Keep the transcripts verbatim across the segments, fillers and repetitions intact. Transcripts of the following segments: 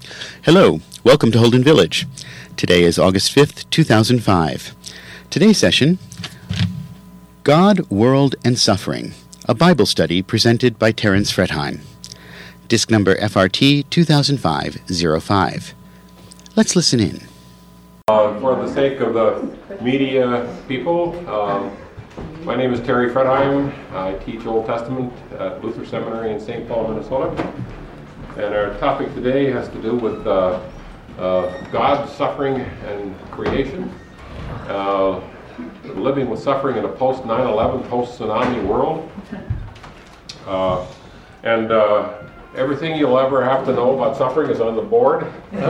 Hello, welcome to Holden Village. Today is August fifth, two thousand five. Today's session, God, World, and Suffering, a Bible study presented by Terence Fretheim. Disc number F R T two thousand five oh five. Let's listen in. Uh, for the sake of the media people, um, my name is Terry Fretheim. I teach Old Testament at Luther Seminary in Saint Paul, Minnesota. And our topic today has to do with uh, uh, God, suffering, and creation. Uh, living with suffering in a post nine eleven, post-tsunami world. Uh, and uh, everything you'll ever have to know about suffering is on the board.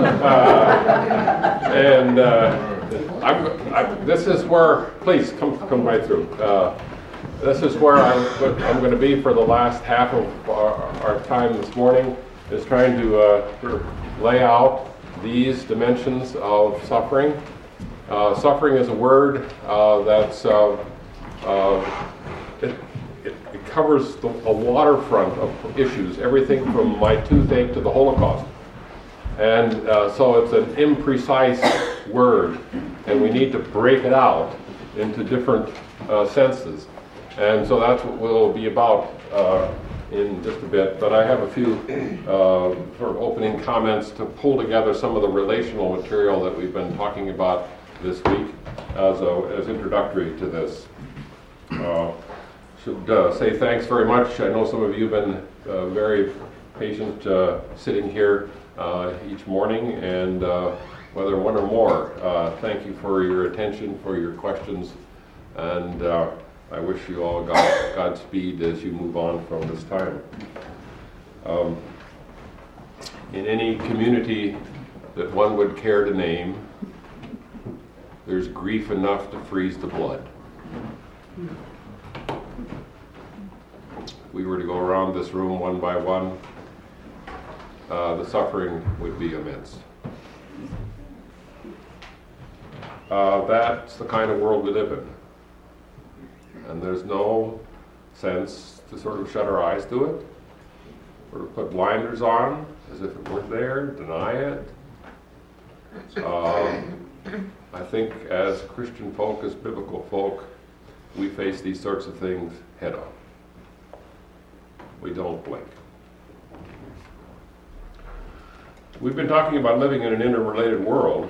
Uh, and uh, I'm, I'm, this is where, please come come right through. Uh, this is where I'm, I'm going to be for the last half of our, our time this morning, is trying to uh, sort of lay out these dimensions of suffering. Uh, suffering is a word uh, that's uh, uh, it, it, it covers the, a waterfront of issues, everything from my toothache to the Holocaust. And uh, so it's an imprecise word, and we need to break it out into different uh, senses. And so that's what we'll be about uh, in just a bit. But I have a few uh, sort of opening comments to pull together some of the relational material that we've been talking about this week as a, as introductory to this. Uh, should uh, say thanks very much. I know some of you have been uh, very patient uh, sitting here uh, each morning, and uh, whether one or more, uh, thank you for your attention, for your questions, and uh, I wish you all God, Godspeed as you move on from this time. Um, in any community that one would care to name, there's grief enough to freeze the blood. If we were to go around this room one by one, uh, the suffering would be immense. Uh, that's the kind of world we live in. And there's no sense to sort of shut our eyes to it, or to put blinders on as if it weren't there, deny it. Uh, I think as Christian folk, as biblical folk, we face these sorts of things head on. We don't blink. We've been talking about living in an interrelated world,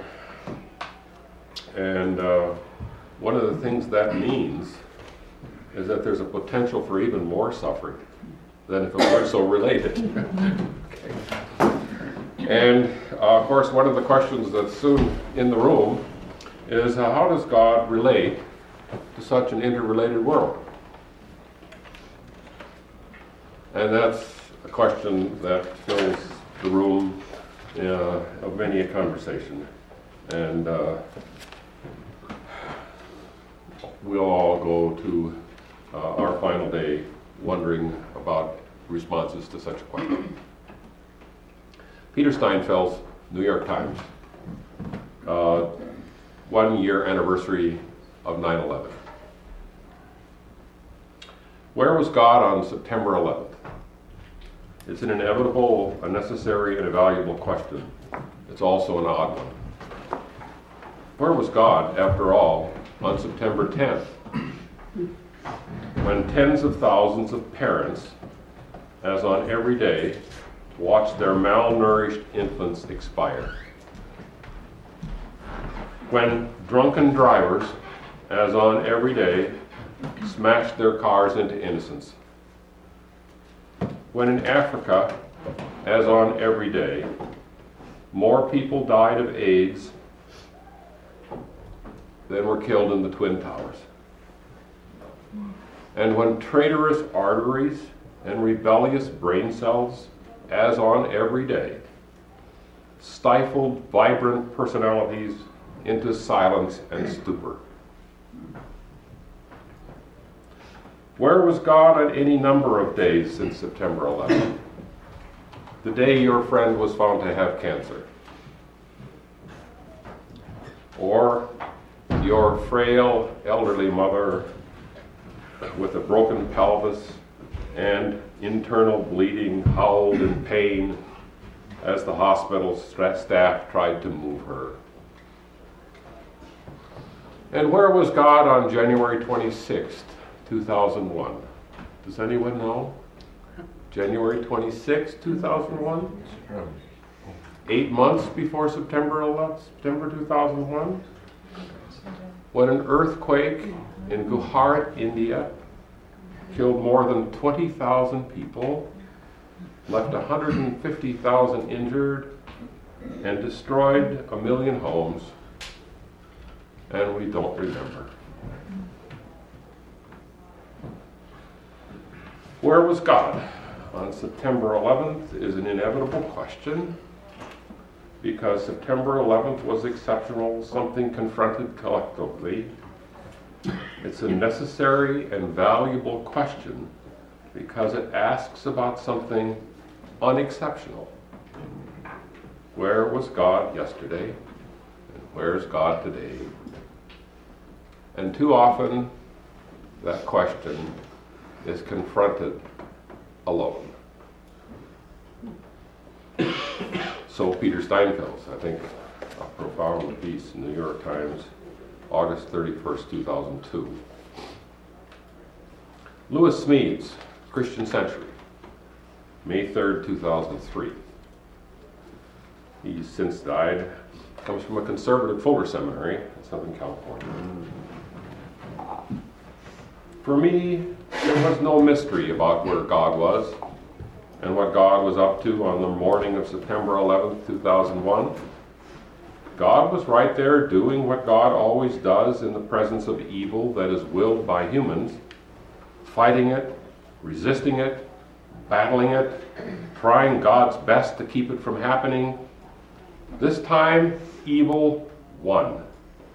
and uh, one of the things that means is that there's a potential for even more suffering than if it weren't so related. Okay. And uh, of course, one of the questions that's soon in the room is uh, how does God relate to such an interrelated world? And that's a question that fills the room uh, of many a conversation. And uh, we'll all go to uh, our final day wondering about responses to such a question. Peter Steinfeld's New York Times, uh, one year anniversary of nine eleven. Where was God on September eleventh? It's an inevitable, a necessary, and a valuable question. It's also an odd one. Where was God, after all, on September tenth? When tens of thousands of parents, as on every day, watched their malnourished infants expire. When drunken drivers, as on every day, smashed their cars into innocence. When in Africa, as on every day, more people died of AIDS than were killed in the Twin Towers. And when traitorous arteries and rebellious brain cells, as on every day, stifled vibrant personalities into silence and stupor. Where was God on any number of days since September eleventh? The day your friend was found to have cancer. Or your frail elderly mother with a broken pelvis and internal bleeding howled in pain as the hospital staff tried to move her. And where was God on January twenty-sixth, two thousand one? Does anyone know? January twenty-sixth, two thousand one? Eight months before September eleventh, September two thousand one? When an earthquake in Gujarat, India, killed more than twenty thousand people, left one hundred fifty thousand injured, and destroyed a million homes, and we don't remember. Where was God on September eleventh is an inevitable question, because September eleventh was exceptional, something confronted collectively. It's a necessary and valuable question because it asks about something unexceptional. Where was God yesterday? And where's God today? And too often, that question is confronted alone. So Peter Steinfels, I think, a profound piece in the New York Times, August thirty-first, two thousand two. Lewis Smedes, Christian Century, May third, two thousand three. He's since died. Comes from a conservative Fuller Seminary in Southern California. For me, there was no mystery about where God was and what God was up to on the morning of September eleventh, two thousand one. God was right there doing what God always does in the presence of evil that is willed by humans, fighting it, resisting it, battling it, trying God's best to keep it from happening. This time, evil won.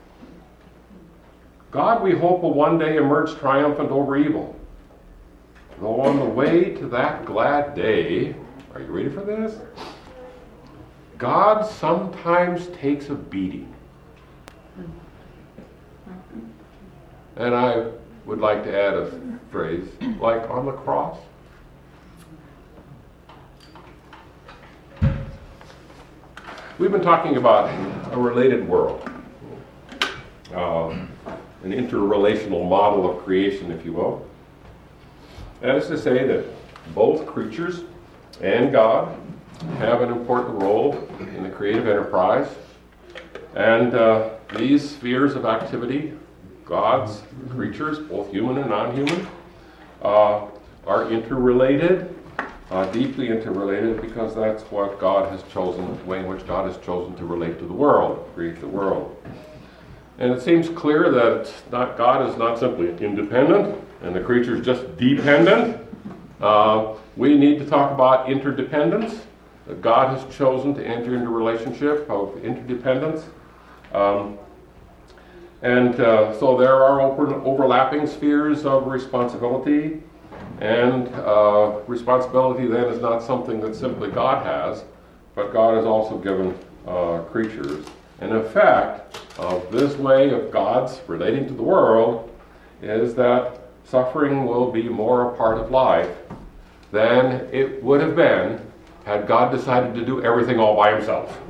God, we hope, will one day emerge triumphant over evil. Though on the way to that glad day, are you ready for this? God sometimes takes a beating. And I would like to add a phrase, like on the cross. We've been talking about a related world, uh, an interrelational model of creation, if you will. That is to say that both creatures and God have an important role in the creative enterprise. And uh, these spheres of activity, God's creatures, both human and non-human, uh, are interrelated, uh, deeply interrelated, because that's what God has chosen, the way in which God has chosen to relate to the world, create the world. And it seems clear that not, God is not simply independent, and the creatures just dependent. Uh, we need to talk about interdependence. That God has chosen to enter into a relationship of interdependence. Um, and uh, so there are open, overlapping spheres of responsibility. And uh, responsibility then is not something that simply God has, but God has also given uh, creatures. And in fact, of this way of God's relating to the world is that suffering will be more a part of life than it would have been had God decided to do everything all by himself.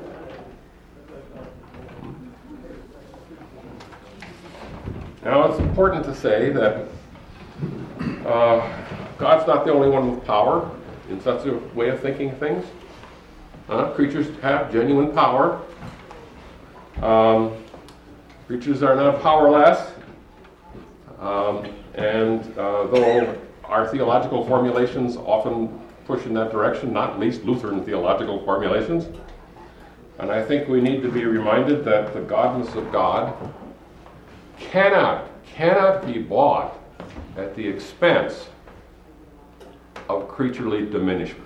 Now, it's important to say that uh, God's not the only one with power in such a way of thinking things. Uh, creatures have genuine power. Um, creatures are not powerless. Um, and uh, though our theological formulations often push in that direction, not least Lutheran theological formulations, and I think we need to be reminded that the godness of God cannot, cannot be bought at the expense of creaturely diminishment.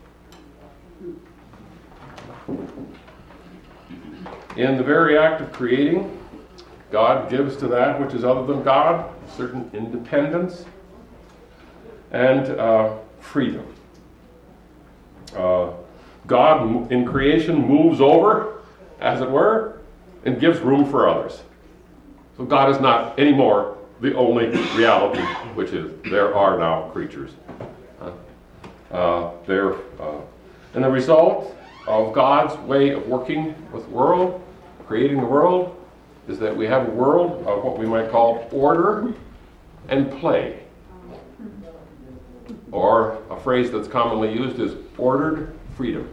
In the very act of creating, God gives to that which is other than God a certain independence and uh, freedom. Uh, God in creation moves over, as it were, and gives room for others. So God is not anymore the only reality, which is there are now creatures. Uh, uh, there, uh, and the result of God's way of working with the world, creating the world, is that we have a world of what we might call order and play. Or a phrase that's commonly used is ordered freedom.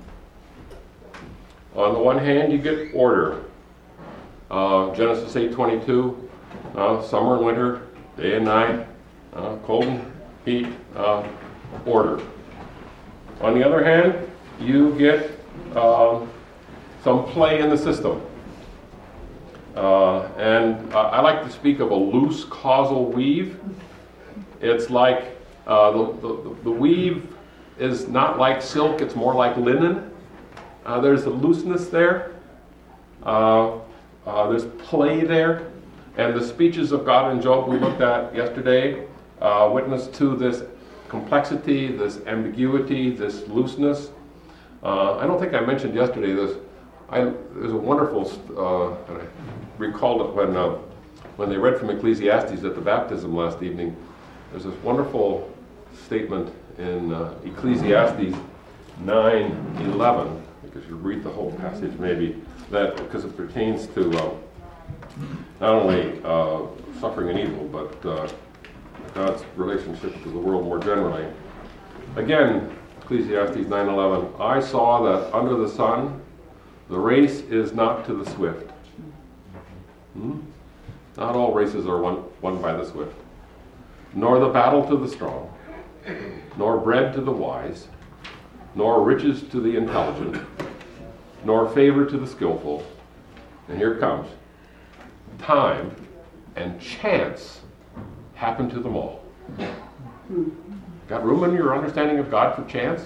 On the one hand, you get order. Uh, Genesis eight twenty-two, uh, summer and winter, day and night, uh, cold and heat, uh, order. On the other hand, you get uh, some play in the system. Uh, and uh, I like to speak of a loose causal weave. It's like uh, the, the, the weave is not like silk, it's more like linen. Uh, there's a looseness there. Uh, uh, there's play there. And the speeches of God in Job we looked at yesterday uh, witness to this complexity, this ambiguity, this looseness. Uh, I don't think I mentioned yesterday this. I, there's a wonderful, uh, and I recalled it when uh, when they read from Ecclesiastes at the baptism last evening. There's this wonderful statement in uh, Ecclesiastes nine eleven, because you read the whole passage maybe, that because it pertains to uh, not only uh, suffering and evil, but uh, God's relationship to the world more generally. Again, Ecclesiastes nine eleven, I saw that under the sun the race is not to the swift. Hmm? Not all races are won, won by the swift, nor the battle to the strong, nor bread to the wise, nor riches to the intelligent, nor favor to the skillful. And here it comes. Time and chance happen to them all. Got room in your understanding of God for chance?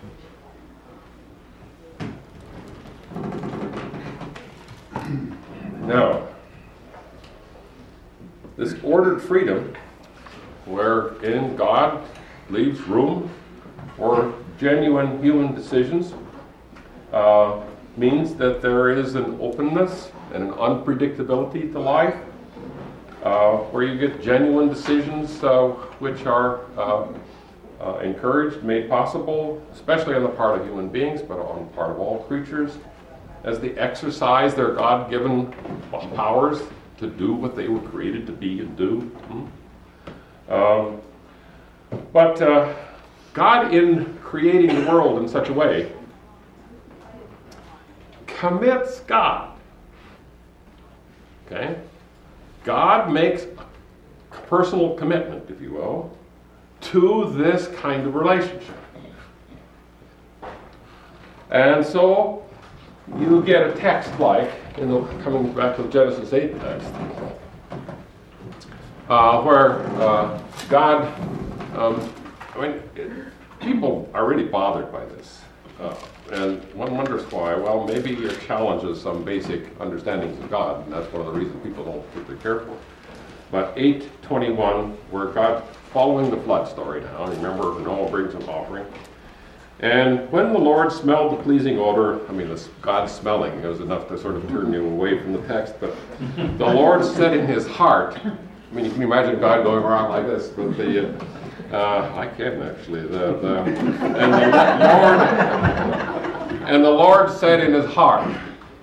Now, this ordered freedom, wherein God leaves room for genuine human decisions, uh, means that there is an openness and an unpredictability to life, uh, where you get genuine decisions uh, which are uh, uh, encouraged, made possible, especially on the part of human beings, but on the part of all creatures, as they exercise their God-given powers to do what they were created to be and do. Hmm? Um, but uh, God, in creating the world in such a way, commits God. Okay? God makes a personal commitment, if you will, to this kind of relationship. And so you get a text like, in the, coming back to the Genesis eight text, uh, where uh, God, um, I mean, it, people are really bothered by this. Uh, and one wonders why. Well, maybe it challenges some basic understandings of God, and that's one of the reasons people don't particularly care for it. But eight twenty-one, where God, following the flood story now, remember Noah brings an offering. And when the Lord smelled the pleasing odor, I mean, this God smelling, it was enough to sort of turn you away from the text, but the Lord said in his heart, I mean, you can imagine God going around like this with the, uh, uh, I can actually, the, the, and the Lord, and the Lord said in his heart,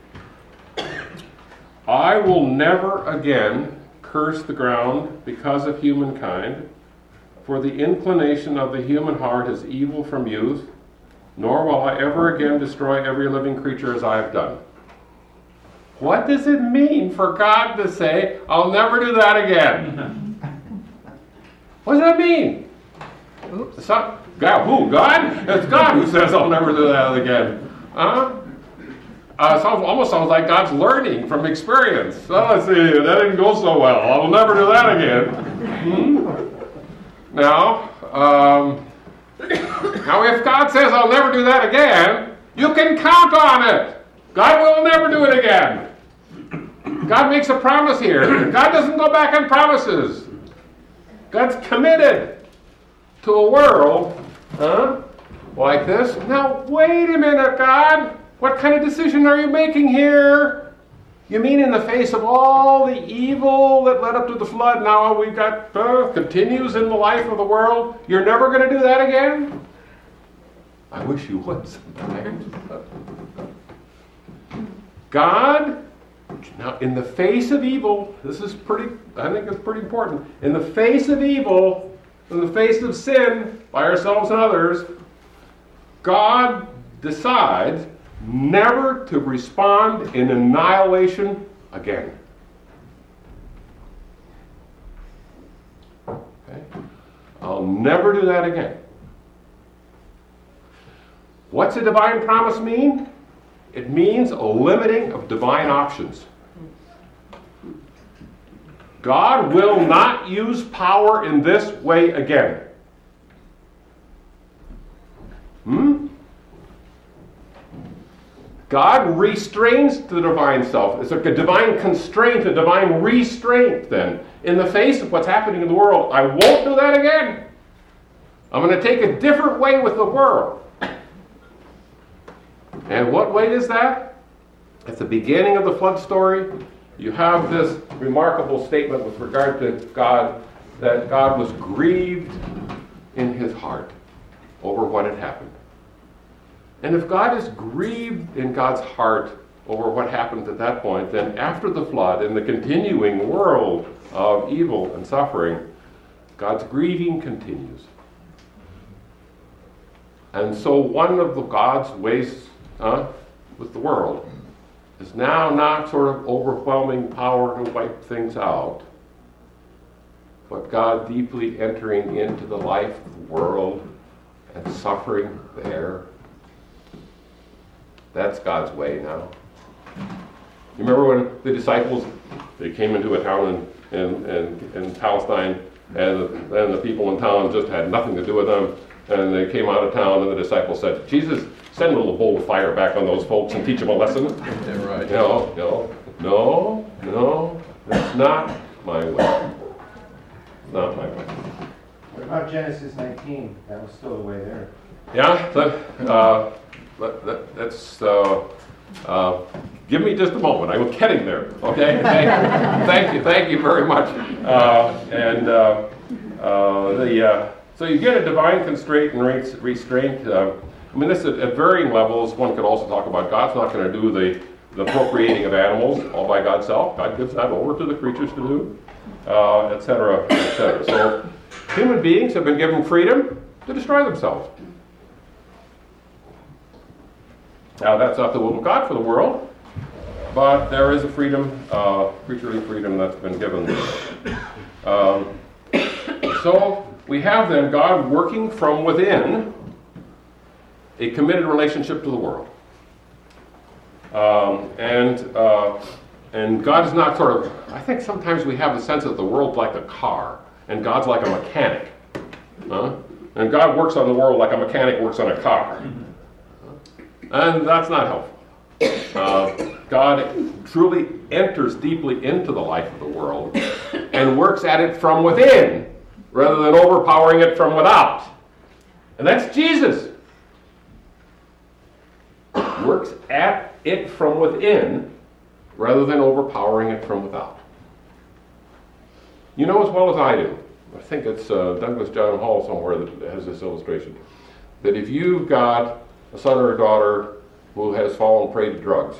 I will never again curse the ground because of humankind, for the inclination of the human heart is evil from youth, nor will I ever again destroy every living creature as I have done. What does it mean for God to say, I'll never do that again? What does that mean? Oops. It's not, God, who? God? It's God who says I'll never do that again. Huh? Uh, it sounds, almost sounds like God's learning from experience. Well, let's see, that didn't go so well. I'll never do that again. Hmm? Now, um, now if God says I'll never do that again, you can count on it. God will never do it again. God makes a promise here. God doesn't go back on promises. God's committed to a world, huh, like this. Now, wait a minute, God. What kind of decision are you making here? You mean in the face of all the evil that led up to the flood, now we've got, uh, continues in the life of the world, you're never going to do that again? I wish you would sometimes. God, now in the face of evil, this is pretty, I think it's pretty important. In the face of evil, in the face of sin by ourselves and others, God decides never to respond in annihilation again. Okay? I'll never do that again. What's a divine promise mean? It means a limiting of divine options. God will not use power in this way again. Hmm? God restrains the divine self. It's like a divine constraint, a divine restraint then. In the face of what's happening in the world, I won't do that again. I'm going to take a different way with the world. And what way is that? At the beginning of the flood story, you have this remarkable statement with regard to God, that God was grieved in his heart over what had happened. And if God is grieved in God's heart over what happened at that point, then after the flood, in the continuing world of evil and suffering, God's grieving continues. And so one of the God's ways uh, with the world is now not sort of overwhelming power to wipe things out, but God deeply entering into the life of the world and suffering there. That's God's way now. You remember when the disciples, they came into a town in, in, in, in Palestine, and the, and the people in town just had nothing to do with them, and they came out of town, and the disciples said, Jesus, send a little bowl of fire back on those folks and teach them a lesson. Yeah, right. No, no, no, no, that's not my way. Not my way. What about Genesis nineteen? That was still the way there. Yeah, that, uh, that, that, that's, uh, uh, give me just a moment. I'm getting there, okay? Thank, thank you, thank you very much. Uh, and uh, uh, the uh, so you get a divine constraint and re- restraint. Uh, I mean, this at, at varying levels. One could also talk about God's not going to do the, the procreating of animals all by God's self. God gives that over to the creatures to do, uh, et cetera, et cetera. So human beings have been given freedom to destroy themselves. Now, that's not the will of God for the world, but there is a freedom, uh, creaturely freedom that's been given. Um, so we have then God working from within a committed relationship to the world. Um, and uh, and God is not sort of, I think sometimes we have the sense that the world's like a car, and God's like a mechanic. Huh? And God works on the world like a mechanic works on a car. And that's not helpful. Uh, God truly enters deeply into the life of the world and works at it from within rather than overpowering it from without. And that's Jesus. Works at it from within rather than overpowering it from without. You know as well as I do, I think it's uh, Douglas John Hall somewhere that has this illustration, that if you've got a son or a daughter who has fallen prey to drugs,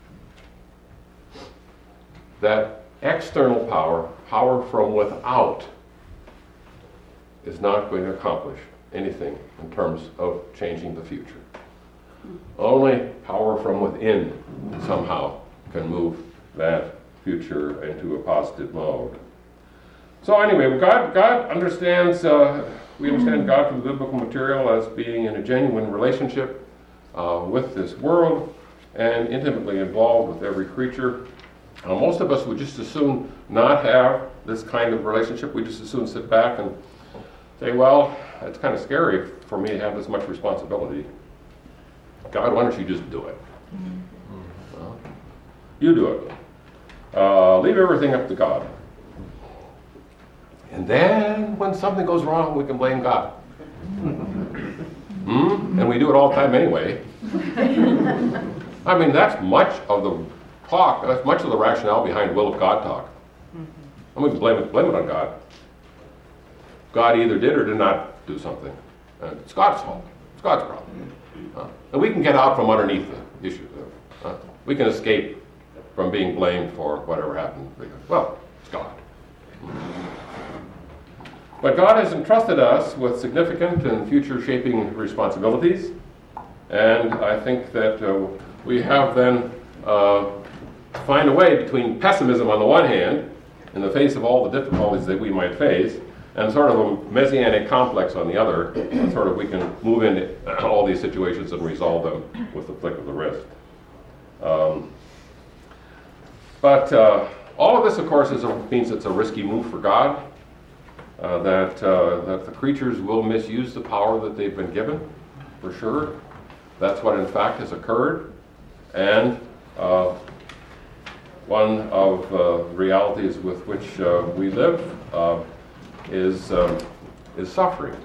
that external power, power from without, is not going to accomplish anything in terms of changing the future. Only power from within somehow can move that future into a positive mode. So anyway, God, God understands, uh, we understand God from the biblical material as being in a genuine relationship uh, with this world and intimately involved with every creature. Uh, most of us would just as soon not have this kind of relationship. We just as soon sit back and say, well, it's kind of scary for me to have this much responsibility. God, why don't you just do it? Mm-hmm. Well, you do it. Uh, leave everything up to God. And then when something goes wrong, we can blame God. Hmm? And we do it all the time anyway. I mean, that's much of the talk, that's much of the rationale behind will of God talk. And we can blame it, blame it on God. God either did or did not do something. And it's God's fault. It's God's problem. Uh, and we can get out from underneath the issue. Uh, we can escape from being blamed for whatever happened because, well, it's God. But God has entrusted us with significant and future-shaping responsibilities, and I think that uh, we have then uh, to find a way between pessimism on the one hand, in the face of all the difficulties that we might face, and sort of a messianic complex on the other, and sort of we can move into all these situations and resolve them with the flick of the wrist. Um, but uh, all of this, of course, is a, means it's a risky move for God, uh, that, uh, that the creatures will misuse the power that they've been given, for sure. That's what, in fact, has occurred. And uh, one of uh, realities with which uh, we live uh, is, um, is suffering.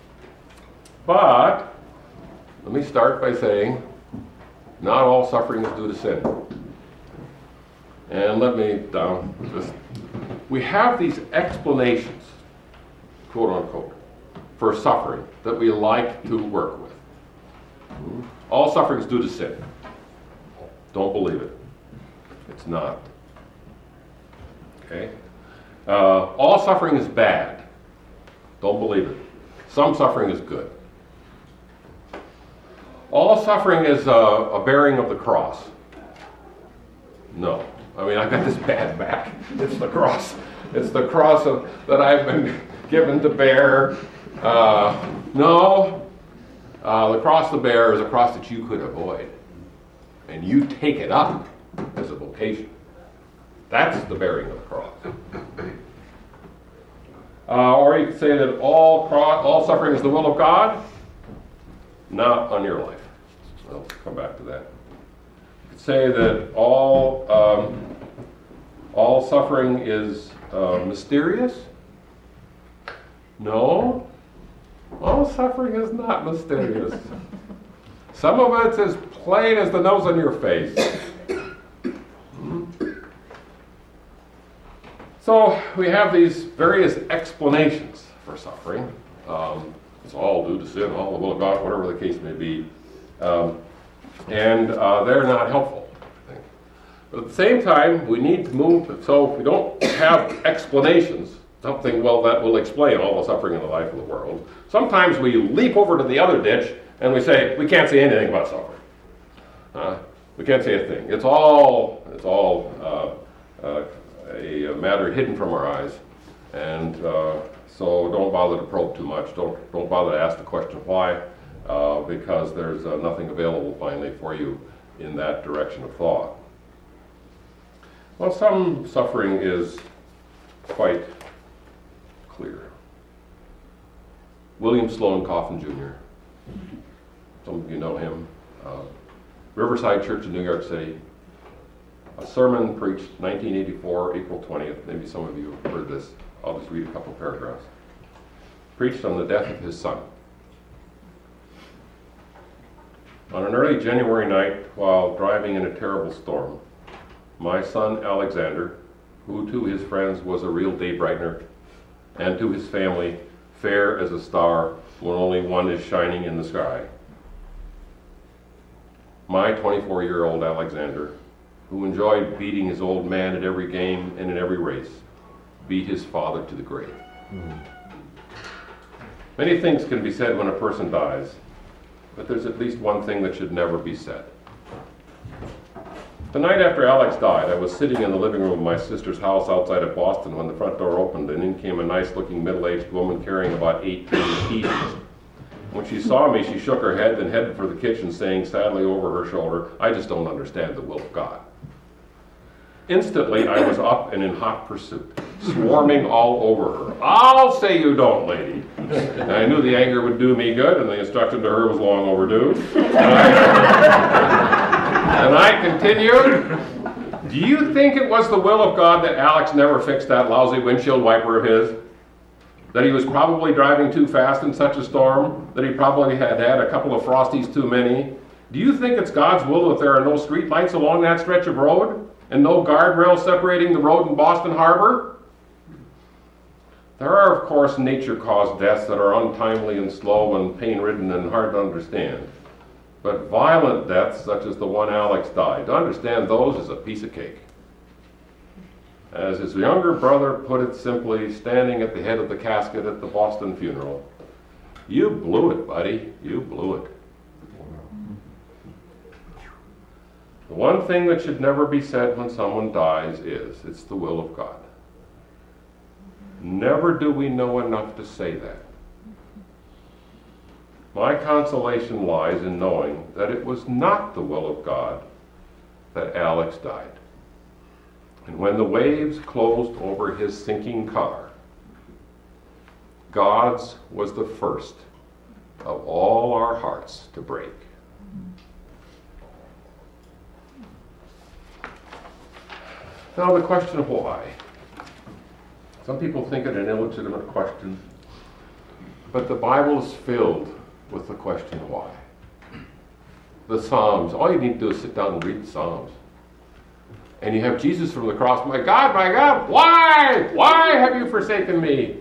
But let me start by saying not all suffering is due to sin. And let me um, just, we have these explanations, quote unquote, for suffering that we like to work with. All suffering is due to sin. Don't believe it. It's not. Okay? Uh, all suffering is bad. Don't believe it. Some suffering is good. All suffering is a, a bearing of the cross. No. I mean, I've got this bad back. It's the cross. It's the cross of, that I've been given to bear. Uh, no. Uh, the cross to bear is a cross that you could avoid. And you take it up as a vocation. That's the bearing of the cross. Uh, or you could say that all cro- all suffering is the will of God. Not on your life. I'll come back to that. You could say that all um, all suffering is uh, mysterious. No. All suffering is not mysterious. Some of it's as plain as the nose on your face. So we have these various explanations for suffering. Um, it's all due to sin, all the will of God, whatever the case may be. Um, and uh, they're not helpful, I think. But at the same time, we need to move, so if we don't have explanations, something, well, that will explain all the suffering in the life of the world. Sometimes we leap over to the other ditch and we say, we can't say anything about suffering. Uh, we can't say a thing. It's all, it's all uh, uh, a, a matter hidden from our eyes. And uh, so don't bother to probe too much. Don't, don't bother to ask the question why, uh, because there's uh, nothing available finally for you in that direction of thought. Well, some suffering is quite clear. William Sloane Coffin Junior Some of you know him. Uh, Riverside Church in New York City. A sermon preached nineteen eighty-four, April twentieth. Maybe some of you have heard this. I'll just read a couple paragraphs. Preached on the death of his son. On an early January night, while driving in a terrible storm, my son Alexander, who to his friends was a real day brightener, and to his family, fair as a star when only one is shining in the sky. My twenty-four-year-old Alexander, who enjoyed beating his old man at every game and in every race, beat his father to the grave. Mm. Many things can be said when a person dies, but there's at least one thing that should never be said. The night after Alex died, I was sitting in the living room of my sister's house outside of Boston when the front door opened and in came a nice-looking middle-aged woman carrying about eight pieces. When she saw me, she shook her head, then headed for the kitchen, saying sadly over her shoulder, "I just don't understand the will of God." Instantly, I was up and in hot pursuit, swarming all over her. "I'll say you don't, lady." And I knew the anger would do me good, and the instruction to her was long overdue. And I, and I continued, "Do you think it was the will of God that Alex never fixed that lousy windshield wiper of his? That he was probably driving too fast in such a storm? That he probably had had a couple of Frosties too many? Do you think it's God's will that there are no street lights along that stretch of road? And no guardrails separating the road and Boston Harbor? There are, of course, nature-caused deaths that are untimely and slow and pain-ridden and hard to understand. But violent deaths, such as the one Alex died, to understand those is a piece of cake. As his younger brother put it simply, standing at the head of the casket at the Boston funeral, "You blew it, buddy. You blew it." The one thing that should never be said when someone dies is, "It's the will of God." Never do we know enough to say that. My consolation lies in knowing that it was not the will of God that Alex died. And when the waves closed over his sinking car, God's was the first of all our hearts to break. Now, the question of why. Some people think it an illegitimate question, but the Bible is filled with the question why. The Psalms, all you need to do is sit down and read the Psalms. And you have Jesus from the cross, "My God, my God, why? Why have you forsaken me?"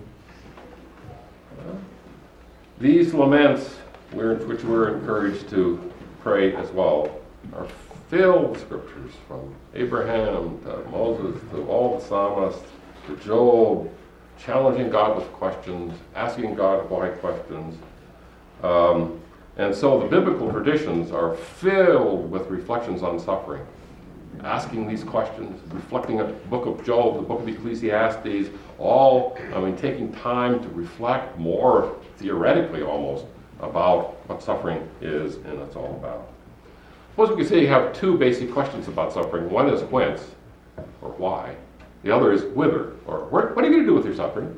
These laments, which we're encouraged to pray as well, are filled with scriptures from Abraham to Moses to all the psalmists to Job, challenging God with questions, asking God why questions. Um, and so the biblical traditions are filled with reflections on suffering, asking these questions, reflecting on the book of Job, the book of Ecclesiastes, all, I mean, taking time to reflect more theoretically almost about what suffering is and it's all about. Suppose we could say you have two basic questions about suffering. One is whence, or why. The other is whither, or where, what are you going to do with your suffering?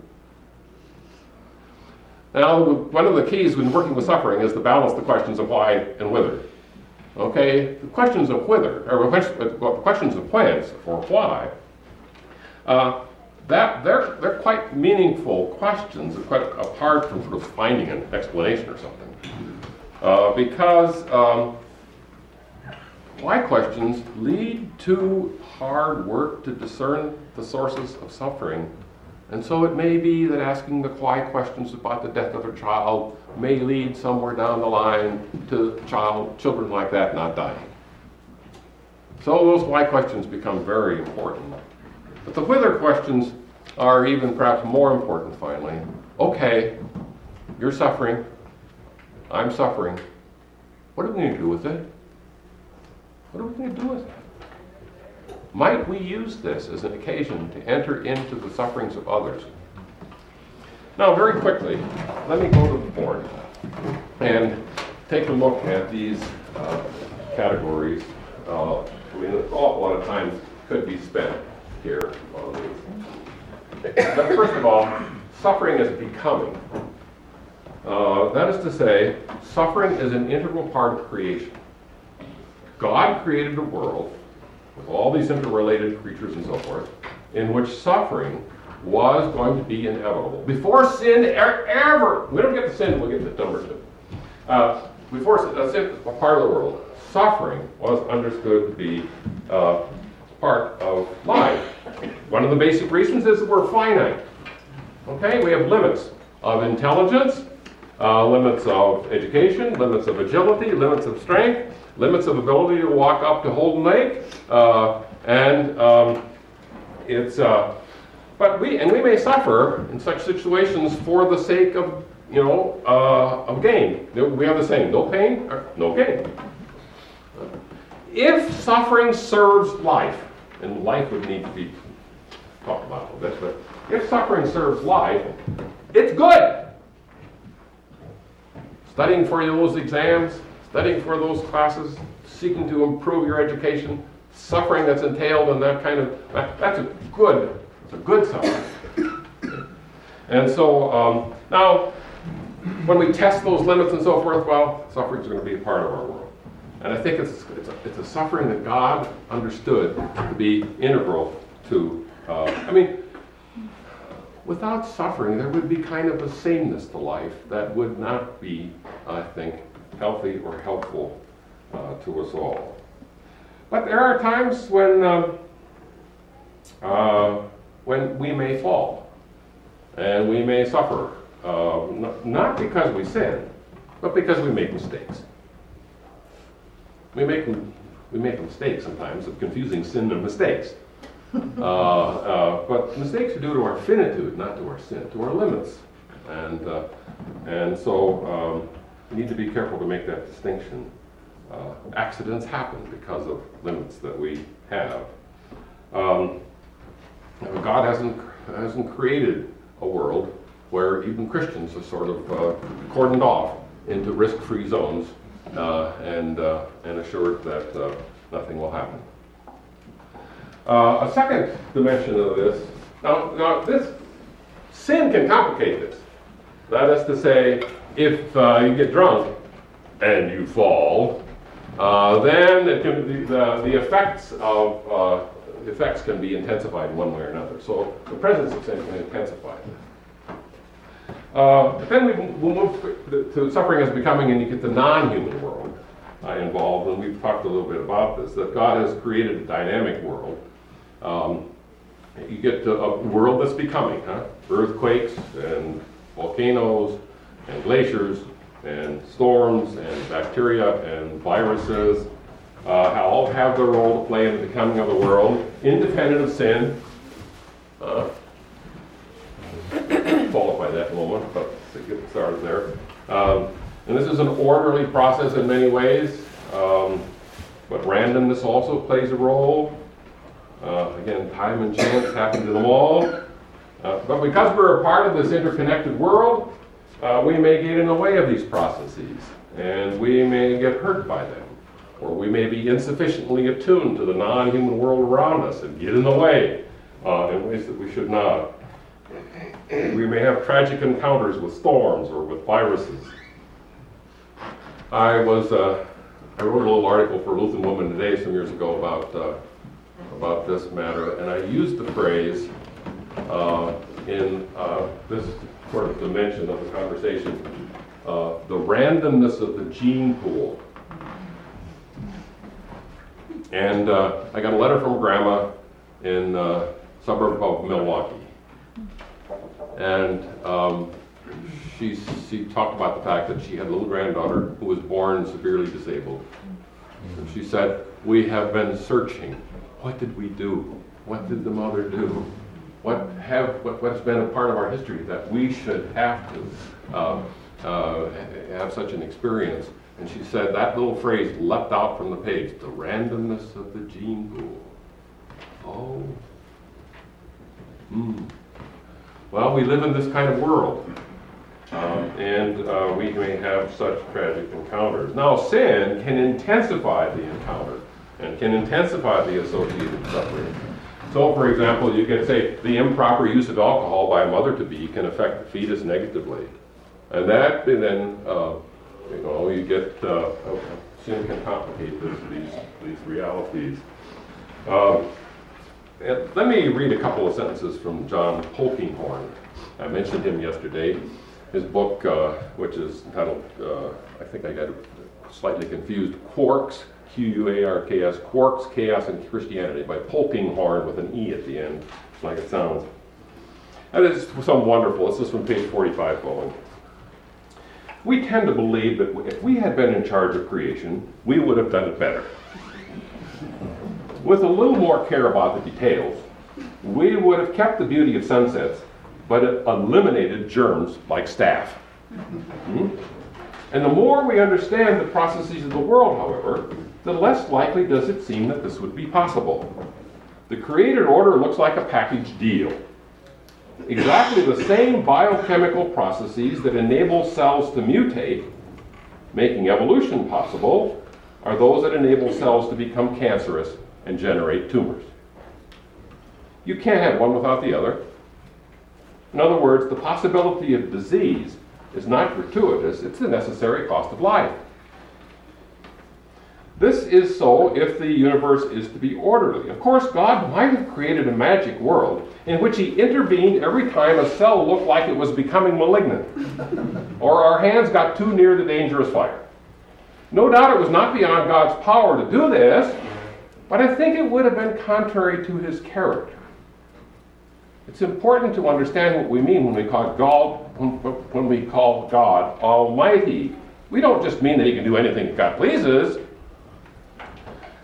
Now, one of the keys when working with suffering is to balance the questions of why and whither. Okay, the questions of whither, or the questions of whence or why, uh, that they're they're quite meaningful questions, quite apart from sort of finding an explanation or something, uh, because um, why questions lead to hard work to discern the sources of suffering. And so it may be that asking the why questions about the death of a child may lead somewhere down the line to child, children like that not dying. So those why questions become very important. But the whither questions are even perhaps more important finally. Okay, you're suffering, I'm suffering. What are we going to do with it? What are we going to do with it? Might we use this as an occasion to enter into the sufferings of others? Now, very quickly, let me go to the board and take a look at these uh, categories. Uh, I mean, an awful lot of time could be spent here on these. But first of all, suffering is becoming. Uh, that is to say, suffering is an integral part of creation. God created a world with all these interrelated creatures and so forth, in which suffering was going to be inevitable. Before sin ever, we don't get to sin, we'll get to number two. Uh, before sin, uh, sin was part of the world, suffering was understood to be uh, part of life. One of the basic reasons is that we're finite. Okay, we have limits of intelligence, uh, limits of education, limits of agility, limits of strength, limits of ability to walk up to Holden Lake, uh, and um, it's. Uh, but we and we may suffer in such situations for the sake of you know uh, of gain. We have the saying: no pain, or no gain. If suffering serves life, and life would need to be talked about a little bit, but if suffering serves life, it's good. Studying for those exams, studying for those classes, seeking to improve your education, suffering that's entailed in that kind of, that, that's a good, it's a good suffering. And so um, now, when we test those limits and so forth, well, suffering is going to be a part of our world. And I think it's, it's, a, it's a suffering that God understood to be integral to, uh, I mean, without suffering, there would be kind of a sameness to life that would not be, I think, healthy or helpful uh, to us all. But there are times when uh, uh, when we may fall and we may suffer, uh, n- not because we sin, but because we make mistakes. we make we make mistakes sometimes of confusing sin and mistakes. uh, uh, but mistakes are due to our finitude, not to our sin, to our limits. And uh, and so um, we need to be careful to make that distinction. Uh, accidents happen because of limits that we have. Um, God hasn't hasn't created a world where even Christians are sort of uh, cordoned off into risk-free zones uh, and uh, and assured that uh, nothing will happen. Uh, a second dimension of this. Now, now, this sin can complicate this. That is to say, if uh, you get drunk and you fall, uh, then it can, the, the the effects of uh, the effects can be intensified in one way or another. So the presence of sin can intensify this. Uh, but then we we'll move to, to suffering as becoming, and you get the non-human world uh, involved, and we've talked a little bit about this. That God has created a dynamic world. Um, you get to a world that's becoming, huh? Earthquakes and volcanoes and glaciers and storms and bacteria and viruses uh, all have their role to play in the becoming of the world, independent of sin. Uh, qualify that in a moment, but to get started there. Um, and this is an orderly process in many ways, um, but randomness also plays a role. Uh, again, time and chance happen to them all. Uh, but because we're a part of this interconnected world, uh, we may get in the way of these processes, and we may get hurt by them, or we may be insufficiently attuned to the non-human world around us and get in the way uh, in ways that we should not. We may have tragic encounters with storms or with viruses. I was uh, I wrote a little article for Lutheran Woman Today some years ago about uh, about this matter, and I used the phrase uh, in uh, this sort of dimension of the conversation, uh, the randomness of the gene pool. And uh, I got a letter from Grandma in a uh, suburb of Milwaukee. And um, she, she talked about the fact that she had a little granddaughter who was born severely disabled. And she said, we have been searching. What did we do? What did the mother do? What have what, what's been a part of our history that we should have to uh, uh, have such an experience? And she said that little phrase leapt out from the page, the randomness of the gene pool. Oh. Hmm. Well, we live in this kind of world, um, and uh, we may have such tragic encounters. Now, sin can intensify the encounter and can intensify the associated suffering. So, for example, you can say the improper use of alcohol by a mother-to-be can affect the fetus negatively. And that, and then, uh, you know, you get, uh, sin can complicate this, these, these realities. Um, And let me read a couple of sentences from John Polkinghorne. I mentioned him yesterday. His book, uh, which is entitled, uh, I think I got it slightly confused, Quarks, Q U A R K S, Quarks, Chaos, and Christianity, by Polkinghorne with an E at the end, like it sounds. And it's some wonderful. This is from page forty-five following. We tend to believe that if we had been in charge of creation, we would have done it better. With a little more care about the details, we would have kept the beauty of sunsets, but it eliminated germs like staph. Hmm? And the more we understand the processes of the world, however, the less likely does it seem that this would be possible. The created order looks like a package deal. Exactly the same biochemical processes that enable cells to mutate, making evolution possible, are those that enable cells to become cancerous and generate tumors. You can't have one without the other. In other words, the possibility of disease is not gratuitous, it's the necessary cost of life. This is so if the universe is to be orderly. Of course, God might have created a magic world in which he intervened every time a cell looked like it was becoming malignant, or our hands got too near the dangerous fire. No doubt it was not beyond God's power to do this, but I think it would have been contrary to his character. It's important to understand what we mean when we call God, when we call God Almighty. We don't just mean that he can do anything God pleases.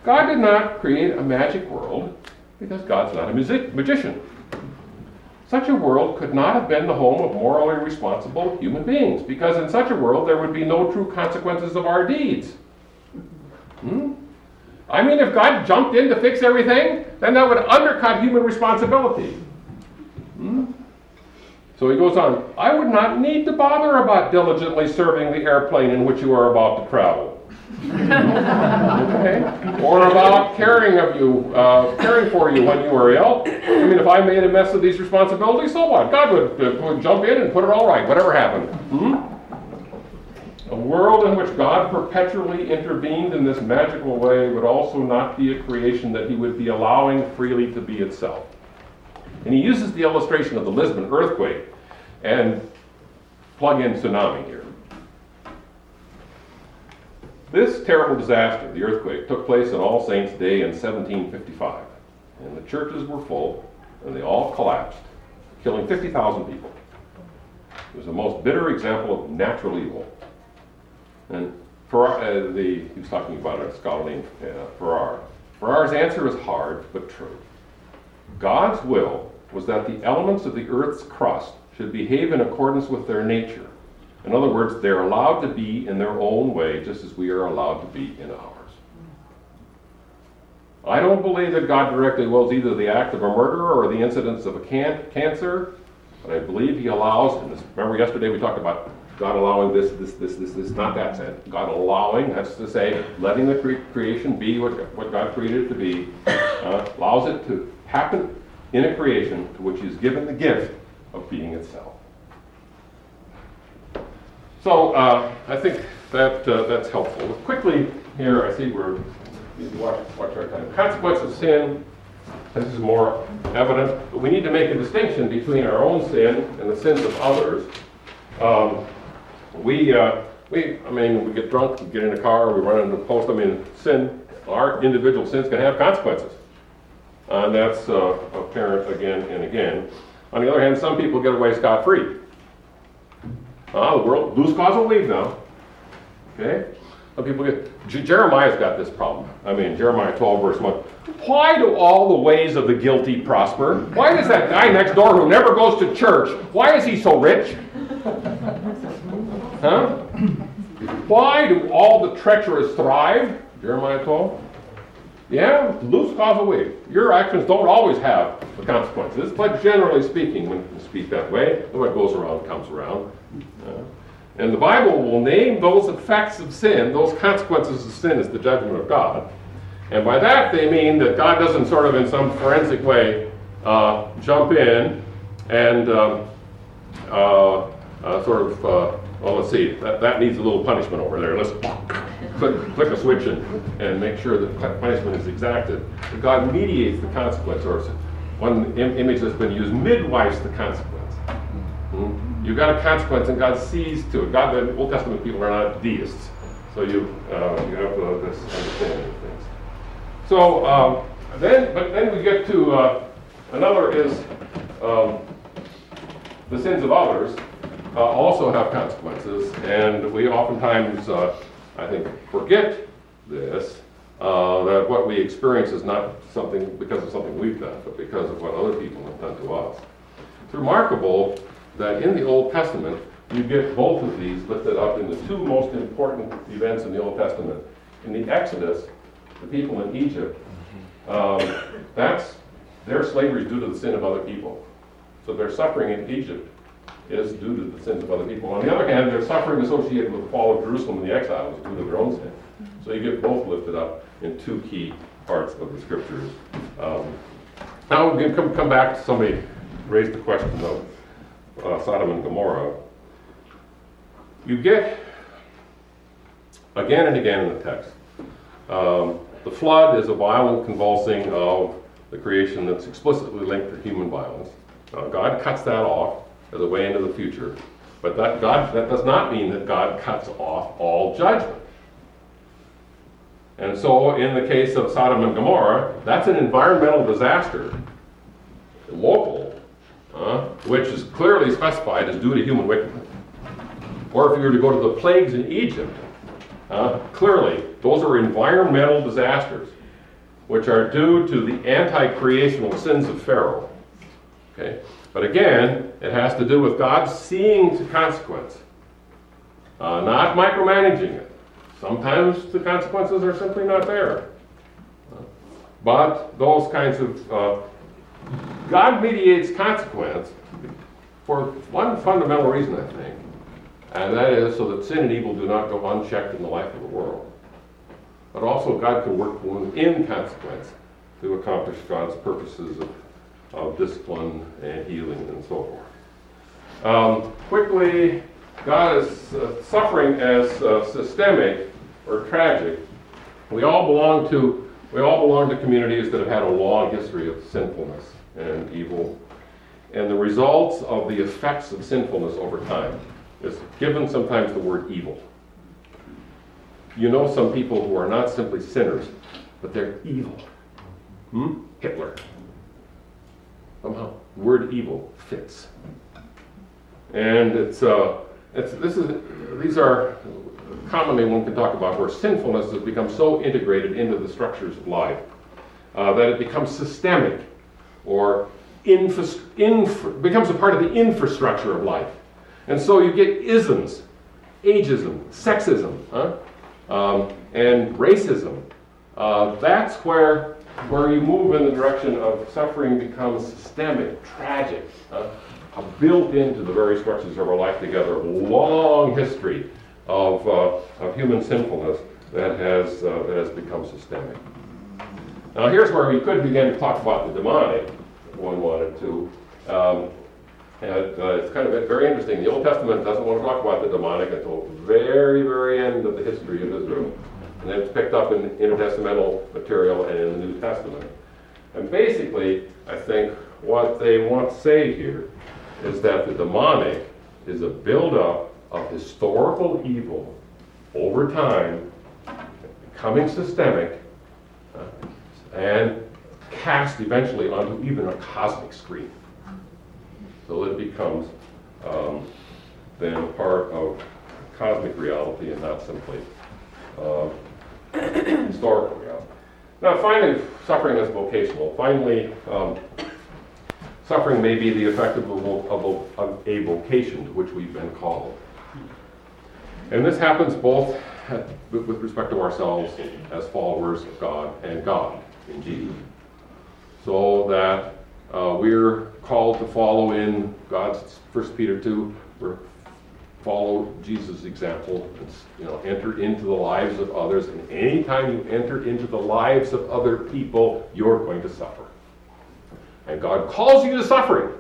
God did not create a magic world because God's not a music- magician. Such a world could not have been the home of morally responsible human beings, because in such a world there would be no true consequences of our deeds. Hmm? I mean, if God jumped in to fix everything, then that would undercut human responsibility. Hmm? So he goes on, I would not need to bother about diligently serving the airplane in which you are about to travel. Okay. Or about caring of you, uh, caring for you when you are ill. I mean, if I made a mess of these responsibilities, so what? God would, uh, would jump in and put it all right, whatever happened. Hmm? A world in which God perpetually intervened in this magical way would also not be a creation that he would be allowing freely to be itself. And he uses the illustration of the Lisbon earthquake and plug in tsunami here. This terrible disaster, the earthquake, took place on All Saints' Day in seventeen fifty-five. And the churches were full, and they all collapsed, killing fifty thousand people. It was the most bitter example of natural evil. And Farrar, uh, the, he was talking about a scholar named uh, Farrar. Farrar's answer is hard, but true. God's will was that the elements of the earth's crust should behave in accordance with their nature. In other words, they're allowed to be in their own way, just as we are allowed to be in ours. I don't believe that God directly wills either the act of a murderer or the incidence of a can- cancer, but I believe he allows, and this, remember yesterday we talked about God allowing this, this, this, this, this, not that sense. God allowing, that's to say, letting the cre- creation be what, what God created it to be, uh, allows it to happen in a creation to which he's given the gift of being itself. So uh, I think that uh, that's helpful. Quickly here, I see we're we need to watch, watch our time. Consequence of sin. This is more evident, but we need to make a distinction between our own sin and the sins of others. Um, we, uh, we, I mean, we get drunk, we get in a car, we run into a post. I mean, sin, our individual sins can have consequences, and that's uh, apparent again and again. On the other hand, some people get away scot-free. Ah, the world, lose causal leave now. Okay? Some people get, J- Jeremiah's got this problem. I mean, Jeremiah twelve, verse one. Why do all the ways of the guilty prosper? Why does that guy next door who never goes to church, why is he so rich? Huh? Why do all the treacherous thrive? Jeremiah twelve. Yeah, lose causal leave. Your actions don't always have the consequences, but generally speaking, when you speak that way, what goes around comes around. Uh, and the Bible will name those effects of sin, those consequences of sin, as the judgment of God. And by that they mean that God doesn't sort of in some forensic way uh, jump in and um, uh, uh, sort of, uh, well, let's see, that, that needs a little punishment over there. Let's click, click a switch and, and make sure that punishment is exacted. But God mediates the consequence, or one im- image that's been used, midwives the consequence. Hmm? You've got a consequence, and God sees to it. God, the Old Testament people are not deists, so you uh, you have uh, this understanding of things. So um, then, but then we get to uh, another is um, the sins of others uh, also have consequences, and we oftentimes, uh, I think, forget this. Uh, that what we experience is not something because of something we've done, but because of what other people have done to us. It's remarkable that in the Old Testament, you get both of these lifted up in the two most important events in the Old Testament. In the Exodus, the people in Egypt, um, that's their slavery is due to the sin of other people. So their suffering in Egypt is due to the sins of other people. On the other hand, their suffering associated with the fall of Jerusalem and the exile is due to their own sin. So you get both lifted up in two key parts of the scriptures. Um, now we can come, come back to somebody raised the question of Uh, Sodom and Gomorrah. You get, again and again in the text, um, the flood is a violent convulsing of the creation that's explicitly linked to human violence. Uh, God cuts that off as a way into the future, but that, God, that does not mean that God cuts off all judgment. And so in the case of Sodom and Gomorrah, that's an environmental disaster, local, Uh, which is clearly specified as due to human wickedness. Or if you were to go to the plagues in Egypt, uh, clearly those are environmental disasters. which are due to the anti-creational sins of Pharaoh. Okay? But again, it has to do with God seeing to consequence, uh, not micromanaging it. Sometimes the consequences are simply not there. But those kinds of, uh, God mediates consequence for one fundamental reason, I think, and that is so that sin and evil do not go unchecked in the life of the world. But also God can work within consequence to accomplish God's purposes of, of discipline and healing and so forth. Um, quickly, God is uh, suffering as uh, systemic or tragic. We all belong to we all belong to communities that have had a long history of sinfulness and evil, and the results of the effects of sinfulness over time is given sometimes the word evil. You know some people who are not simply sinners, but they're evil. Hmm? Hitler. Somehow, the word evil fits. And it's uh, it's this is these are commonly one can talk about where sinfulness has become so integrated into the structures of life uh, that it becomes systemic or infra- infra- becomes a part of the infrastructure of life. And so you get isms, ageism, sexism, huh? um, and racism. Uh, that's where where you move in the direction of suffering becomes systemic, tragic, huh? uh, built into the very structures of our life together. A long history of, uh, of human sinfulness that has uh, that has become systemic. Now here's where we could begin to talk about the demonic, if one wanted to. Um, and uh, it's kind of very interesting. The Old Testament doesn't want to talk about the demonic until the very, very end of the history of Israel. And then it's picked up in intertestamental material and in the New Testament. And basically, I think what they want to say here is that the demonic is a buildup of historical evil over time, becoming systemic, uh, and cast eventually onto even a cosmic screen. So it becomes um, then a part of cosmic reality and not simply uh, historical reality. Now finally, suffering is vocational. Finally, um, suffering may be the effect of a, of, a, of a vocation to which we've been called. And this happens both at, with respect to ourselves as followers of God and God in Jesus. So that uh, we're called to follow in God's First Peter two, we're follow Jesus' example, and, you know, enter into the lives of others. And anytime you enter into the lives of other people, you're going to suffer. And God calls you to suffering.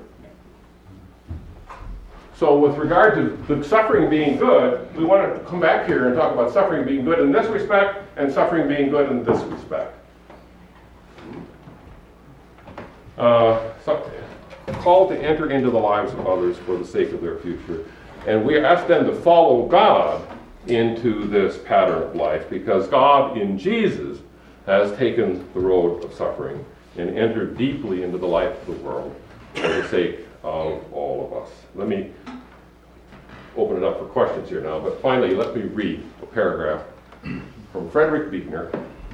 So with regard to the suffering being good, we want to come back here and talk about suffering being good in this respect and suffering being good in this respect. Uh, so, called to enter into the lives of others for the sake of their future. And we ask them to follow God into this pattern of life because God in Jesus has taken the road of suffering and entered deeply into the life of the world for the sake of all of us. Let me open it up for questions here now, but finally let me read a paragraph from Frederick Buechner.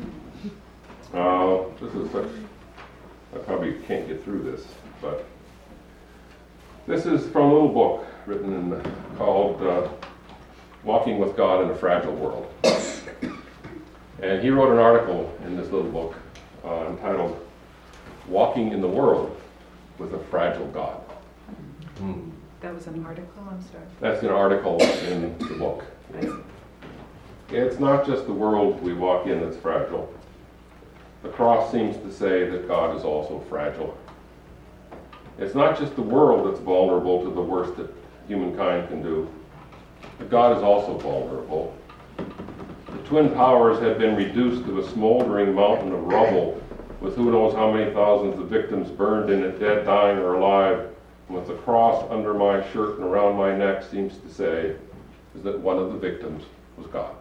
Uh, this is such, I probably can't get through this, but this is from a little book written in, called uh, Walking with God in a Fragile World. And he wrote an article in this little book uh, entitled Walking in the World with a Fragile God. Mm. That was an article, I'm sorry. That's an article in the book. It's not just the world we walk in that's fragile. The cross seems to say that God is also fragile. It's not just the world that's vulnerable to the worst that humankind can do, but God is also vulnerable. The twin powers have been reduced to a smoldering mountain of rubble with who knows how many thousands of victims burned in it, dead, dying, or alive. And with the cross under my shirt and around my neck seems to say is that one of the victims was God.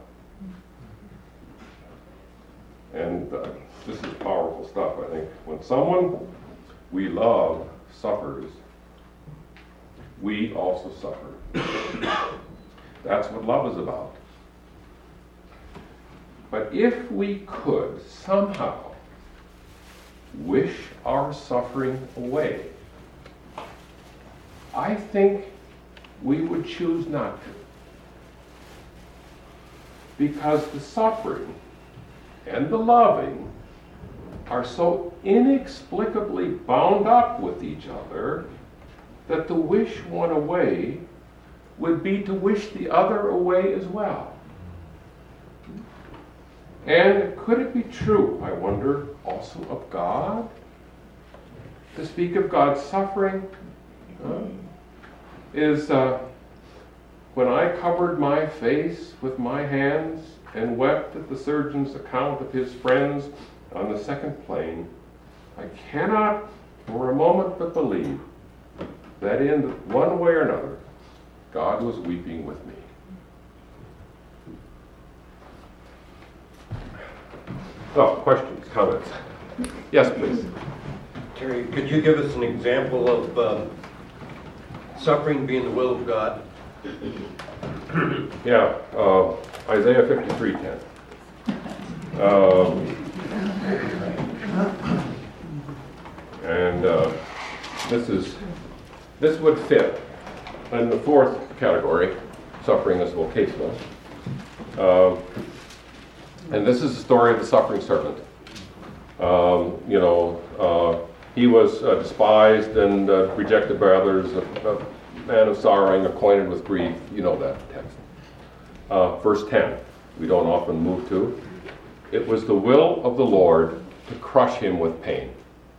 And uh, this is powerful stuff, I think. When someone we love suffers, we also suffer. That's what love is about. But if we could somehow wish our suffering away? I think we would choose not to. Because the suffering and the loving are so inexplicably bound up with each other that to wish one away would be to wish the other away as well. And could it be true, I wonder, also of God? To speak of God's suffering uh, is uh, when I covered my face with my hands and wept at the surgeon's account of his friends on the second plane, I cannot for a moment but believe that in one way or another, God was weeping with me. Oh, questions, comments? Yes, please. Terry, could you give us an example of um, suffering being the will of God? Yeah, uh, Isaiah fifty-three ten. Um, and uh, this is this would fit in the fourth category, suffering as vocational. Uh, and this is the story of the suffering servant. Um, you know, uh, he was uh, despised and uh, rejected by others, a, a man of sorrowing, acquainted with grief. You know that text. Uh, verse ten, we don't often move to. It was the will of the Lord to crush him with pain.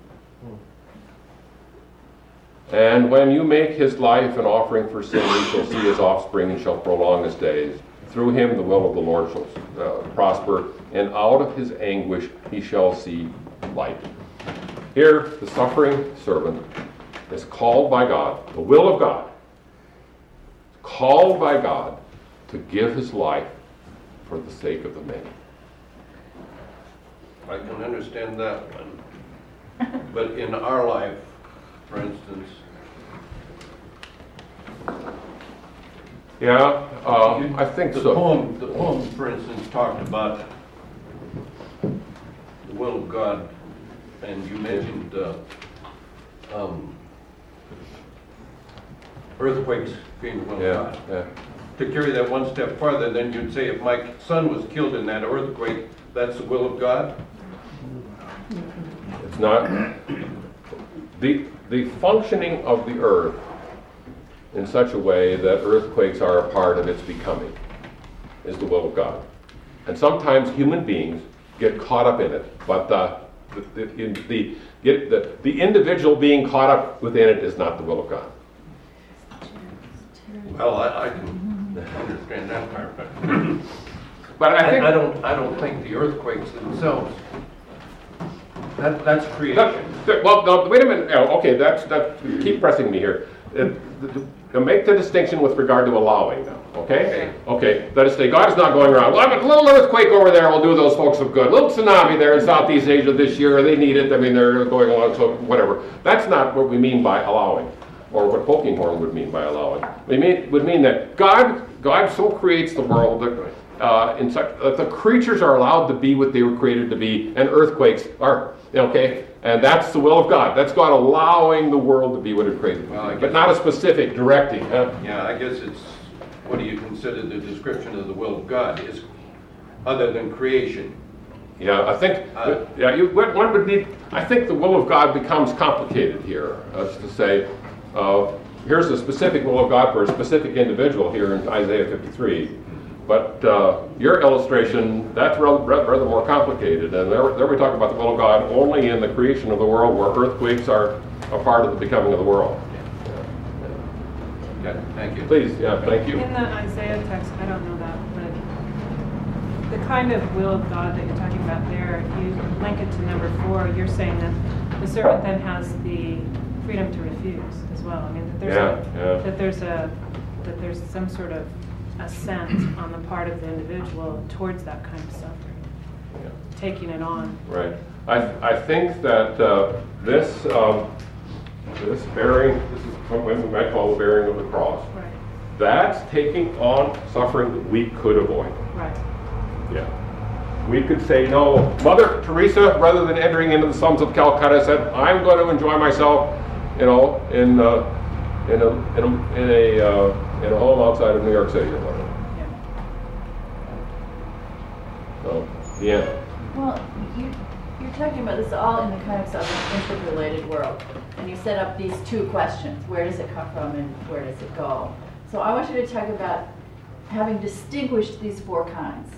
And when you make his life an offering for sin, you shall see his offspring and shall prolong his days. Through him the will of the Lord shall uh, prosper, and out of his anguish he shall see light. Here, the suffering servant is called by God, the will of God, called by God to give his life for the sake of the many. I can understand that one. But in our life, for instance, Yeah, uh, I think the so. poem, the poem, for instance, talked about the will of God, and you mentioned uh, um, earthquakes being the will Yeah, of God. yeah. To carry that one step farther, then you'd say if my son was killed in that earthquake, that's the will of God? It's not. The, the functioning of the earth in such a way that earthquakes are a part of its becoming is the will of God. And sometimes human beings get caught up in it, but the, the, the, in the, get the, the individual being caught up within it is not the will of God. Well, I, I can understand that part, but But I think I, I don't. I don't think the earthquakes themselves. That, that's creation. That, that, well, no, wait a minute. Oh, okay, that's that. Keep pressing me here. Uh, the, the, uh, make the distinction with regard to allowing now. Okay. Okay. That is, say God is not going around. Well, a little earthquake over there will do those folks some good. A little tsunami there in Southeast Asia this year. They need it. I mean, they're going along. So whatever. That's not what we mean by allowing, or what Polkinghorne would mean by allowing. We mean would mean that God God so creates the world that. Uh, in such that the creatures are allowed to be what they were created to be, and earthquakes are, okay? And that's the will of God. That's God allowing the world to be what it created to be, Well, but not a specific directing. Huh? Yeah, I guess it's, what do you consider the description of the will of God is, other than creation? Yeah, I think, Uh, yeah, you, one would need, I think the will of God becomes complicated here, as to say, uh, here's a specific will of God for a specific individual here in Isaiah fifty-three. But uh, your illustration, that's rather, rather more complicated. And there, there we talk about the will of God only in the creation of the world, where earthquakes are a part of the becoming of the world. Okay, thank you. Please, yeah, thank you. In the Isaiah text, I don't know that, but the kind of will of God that you're talking about there, you link it to number four, you're saying that the servant then has the freedom to refuse as well. I mean, that there's, Yeah, a, yeah. that there's a, that there's some sort of assent on the part of the individual towards that kind of suffering, Yeah. taking it on. Right. I, I think that uh, this, um, this bearing, this is what we might call the bearing of the cross. Right. That's taking on suffering that we could avoid. Right. Yeah. we could say no. Mother Teresa, rather than entering into the slums of Calcutta, said, I'm going to enjoy myself, you know, in uh, in a in a in a, uh, in a home outside of New York City or whatever. Yeah. So, the end. Well, you, you're talking about this all in the context of an interrelated world. And you set up these two questions. Where does it come from and where does it go? So I want you to talk about having distinguished these four kinds.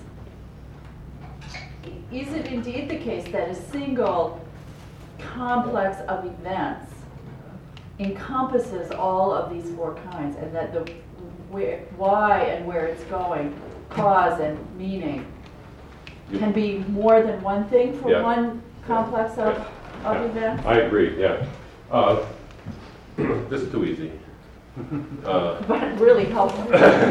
Is it indeed the case that a single complex of events encompasses all of these four kinds, and that the where, why and where it's going, cause and meaning, can be more than one thing for Yeah. one complex of, Yeah. of Yeah. events? I agree, yeah. Uh, this is too easy. Uh, But really helpful.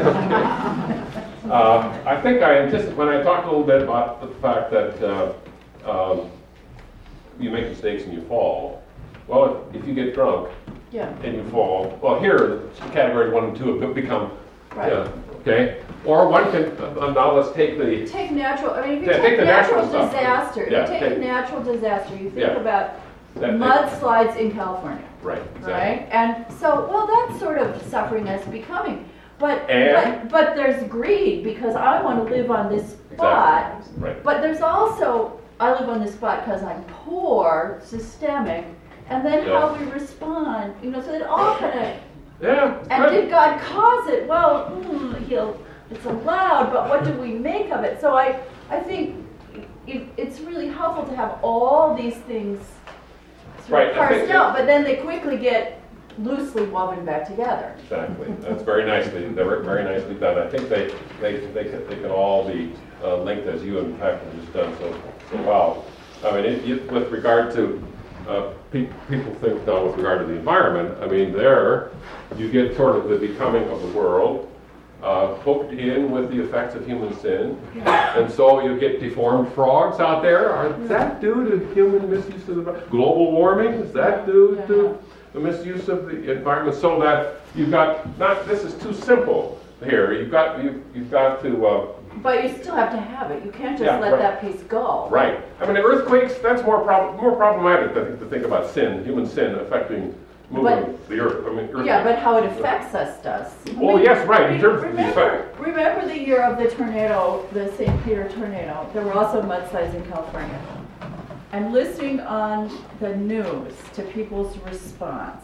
uh, I think I anticipate, when I talked a little bit about the fact that uh, um, you make mistakes and you fall. Well, if, if you get drunk Yeah, and you fall, well, here, categories one and two have become, right. yeah, okay? Or one can, uh, now let's take the, Take natural, I mean, if you Yeah, take take the natural natural stuff. disaster, you Yeah, take take- a natural disaster, you think Yeah. about that- mudslides in California, right, exactly. right? And so, well, that's sort of suffering that's becoming. But, And- but, but there's greed, because I want to live on this spot. Exactly, right. But there's also, I live on this spot because I'm poor, systemic, and then how Yeah. we respond, you know, so it all kind of, Yeah, and good. did God cause it? Well, hmm, he'll, it's allowed, but what do we make of it? So I, I think it, it's really helpful to have all these things sort Right, of I think parsed out, but then they quickly get loosely woven back together. Exactly. That's very nicely, they're very nicely done. I think they, they, they can, they can all be uh, linked as you in fact have just done so, so well. I mean, it, it, with regard to, uh, pe- people think now with regard to the environment, I mean, there you get sort of the becoming of the world, uh, hooked in with the effects of human sin. And so you get deformed frogs out there. Are that due to human misuse of the environment? Global warming, is that due to the misuse of the environment? So that you've got, not, this is too simple here. You've got, you've, you've got to, uh, But you still have to have it. You can't just Yeah, let right. that piece go. right. I mean, the earthquakes, that's more prob- more problematic, I think, to think about sin, human sin affecting moving the earth. I mean, earthquakes. Yeah, but how it affects us does. Oh, yes, right, in terms of the remember, effect. remember the year of the tornado, the Saint Peter tornado? There were also mudslides in California. I'm listening on the news to people's response.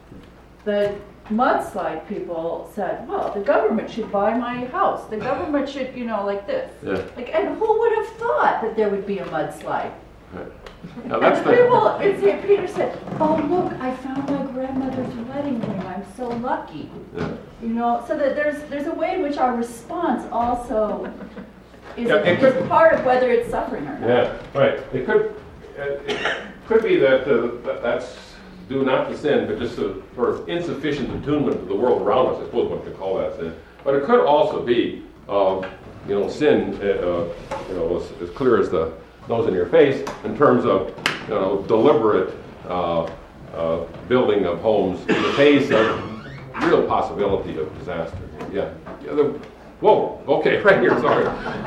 The mudslide people said, well, the government should buy my house. The government should, you know, like this. Yeah. Like, and who would have thought that there would be a mudslide? Now, that's And the, people in Saint Peter said, oh, look, I found my grandmother's wedding ring. I'm so lucky. yeah. You know, so that there's there's a way in which our response also is, Yeah, it is could- part of whether it's suffering or not. Yeah, right. It could, it could be that uh, that- that's due not to sin, but just a sort of insufficient attunement to the world around us. I suppose one could call that sin. But it could also be, um, you know, sin, uh, you know, as, as clear as the nose in your face in terms of, you know, deliberate uh, uh, building of homes in the face of real possibility of disaster. Yeah. yeah the, whoa. Okay. Right here. Sorry.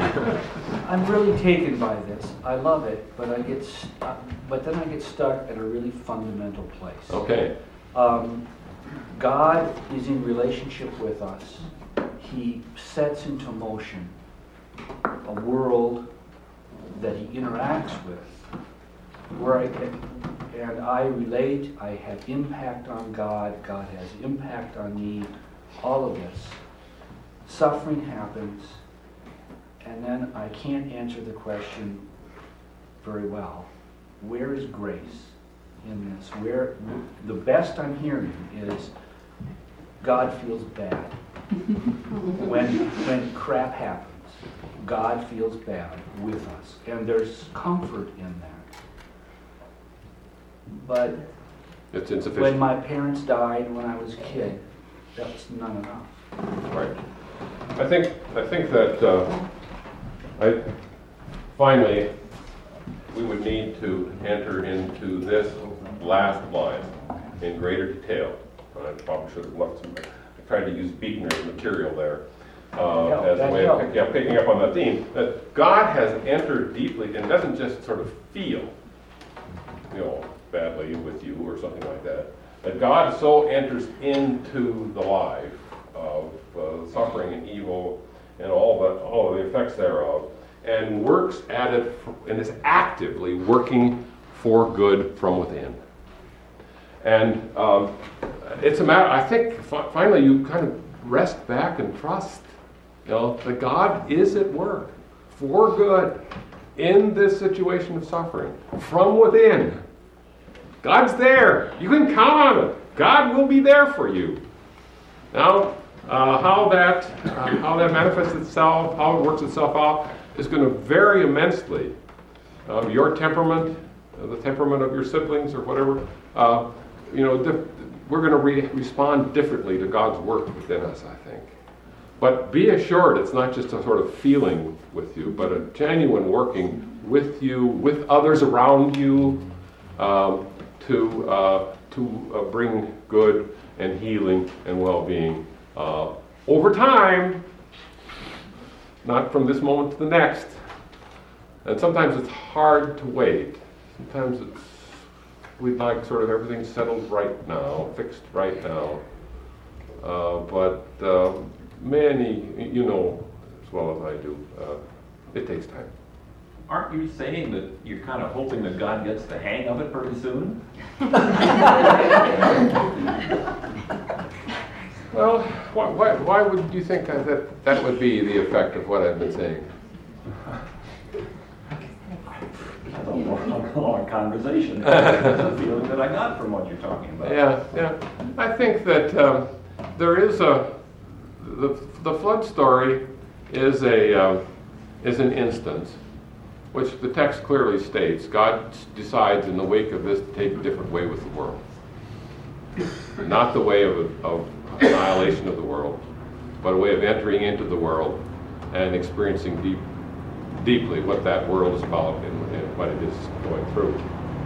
I'm really taken by this. I love it, but I get, stu- but then I get stuck at a really fundamental place. Okay. Um, God is in relationship with us. He sets into motion a world that he interacts with, where I can, and I relate. I have impact on God. God has impact on me. All of this. Suffering happens. And then I can't answer the question very well. Where is grace in this? Where the best I'm hearing is God feels bad. when when crap happens, God feels bad with us. And there's comfort in that. But It's when insufficient. my parents died when I was a kid, that was not enough. Right. I think I think that uh, I finally we would need to enter into this last line in greater detail. I probably should have left some. I tried to use Beekner's material there. uh, Yeah, as a that way of helped. pick, yeah, picking up on that theme, that God has entered deeply and doesn't just sort of feel, you know, badly with you or something like that. That God so enters into the life of uh, suffering and evil and all the all of the effects thereof, and works at it f- and is actively working for good from within. And um, it's a matter. I think fi- finally you kind of rest back and trust, you know, that God is at work for good in this situation of suffering from within. God's there. You can count on it. God will be there for you. Now, uh, how that uh, how that manifests itself, how it works itself out, is going to vary immensely. Um, your temperament, uh, the temperament of your siblings, or whatever. Uh, you know, dif- we're going to re- respond differently to God's work within us, I think. But be assured, it's not just a sort of feeling with you, but a genuine working with you, with others around you, um, to uh, to uh, bring good and healing and well-being uh, over time, not from this moment to the next. And sometimes it's hard to wait. Sometimes it's we'd like sort of everything settled right now, fixed right now. Uh, but uh, many, you know as well as I do, uh, it takes time. Aren't you saying that you're kind of hoping that God gets the hang of it pretty soon? Well, why, why, why would you think that, that that would be the effect of what I've been saying? That's a long, long conversation. That's the feeling that I got from what you're talking about. Yeah, yeah. I think that um, there is a the the flood story is a um, is an instance which the text clearly states God decides in the wake of this to take a different way with the world, not the way of, of annihilation of the world, but a way of entering into the world and experiencing deep, deeply what that world is about and, and what it is going through.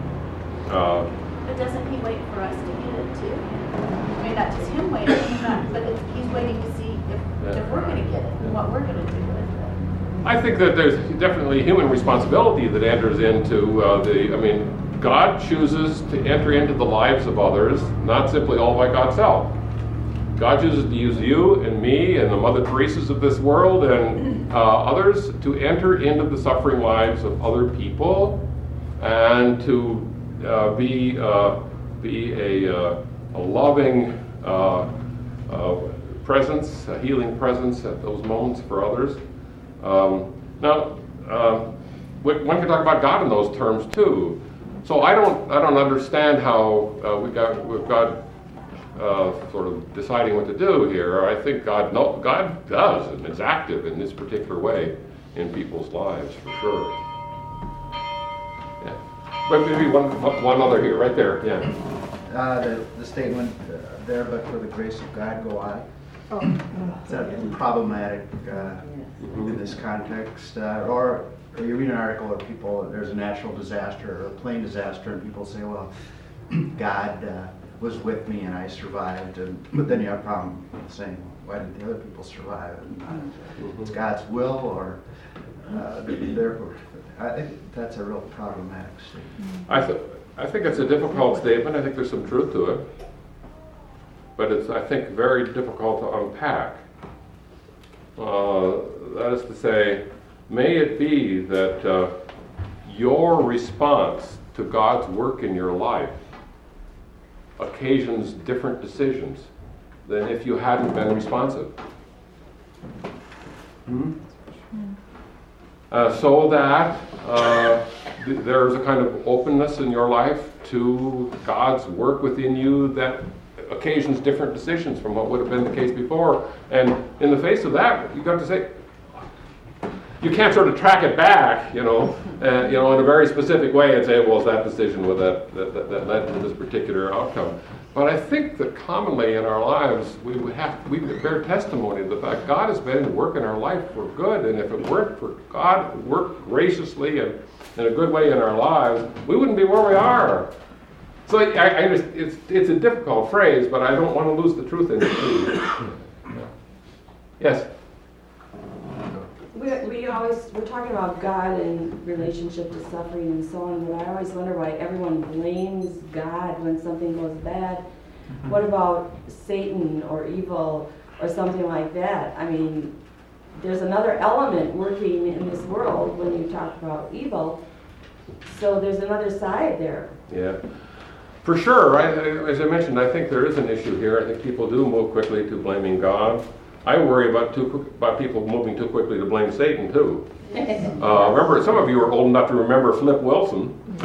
Uh, But doesn't he wait for us to get it too? I mean, not just him waiting, he's not, but it's, he's waiting to see if, if we're going to get it and what we're going to do with it. I think that there's definitely human responsibility that enters into uh, the, I mean, God chooses to enter into the lives of others, not simply all by God's help. God chooses to use you and me and the Mother Teresas of this world and uh, others to enter into the suffering lives of other people and to uh, be uh, be a, uh, a loving uh, uh, presence, a healing presence at those moments for others. Um, now, uh, one can talk about God in those terms too. So I don't I don't understand how uh, we got we've got. Uh, sort of deciding what to do here. I think God no, God does and is active in this particular way in people's lives for sure. Yeah, but maybe one one other here, right there. Yeah. Uh, the, the statement uh, there, but for the grace of God, go I. Oh. Is that problematic uh, in this context? Uh, or, or you read an article where people, there's a natural disaster or a plane disaster, and people say, well, God uh, was with me and I survived, and but then you have a problem saying, why did the other people survive? And uh, it's God's will, or uh, therefore, I think that's a real problematic statement. I th- I think it's a difficult statement. I think there's some truth to it, but it's I think very difficult to unpack. Uh, that is to say, may it be that uh, your response to God's work in your life occasions different decisions than if you hadn't been responsive. Hmm? Uh, so that uh, th- there's a kind of openness in your life to God's work within you that occasions different decisions from what would have been the case before. And in the face of that, you've got to say, you can't sort of track it back, you know, uh, you know, in a very specific way and say, well, it's that decision with that, that, that, that led to this particular outcome. But I think that commonly in our lives, we would have we bear testimony to the fact God has been at work in our life for good, and if it weren't for God work graciously and in a good way in our lives, we wouldn't be where we are. So I, I it's it's a difficult phrase, but I don't want to lose the truth in it too. Yeah. Yes. We, we always, we're talking about God in relationship to suffering and so on, but I always wonder why everyone blames God when something goes bad. Mm-hmm. What about Satan or evil or something like that? I mean, there's another element working in this world when you talk about evil, so there's another side there. Yeah. For sure, I, as I mentioned, I think there is an issue here. I think people do move quickly to blaming God. I worry about too quick, about people moving too quickly to blame Satan too. Uh, remember, some of you are old enough to remember Flip Wilson. Uh,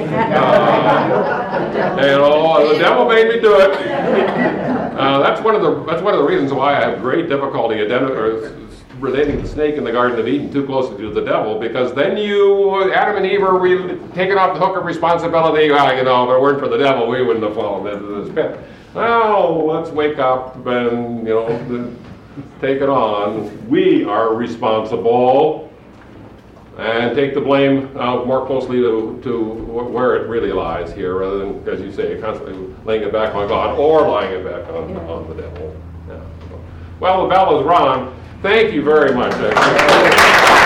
and oh, the devil made me do it. Uh, that's one of the that's one of the reasons why I have great difficulty identi- or relating the snake in the Garden of Eden too closely to the devil, because then you, Adam and Eve, are re- taken off the hook of responsibility. Well, you know, if it weren't for the devil, we wouldn't have fallen into this pit. Well, let's wake up and, you know, the, take it on. We are responsible, and take the blame uh, more closely to, to where it really lies here, rather than, as you say, constantly laying it back on God or lying it back on, yeah. on the devil. Yeah. Well, the bell is rung. Thank you very much.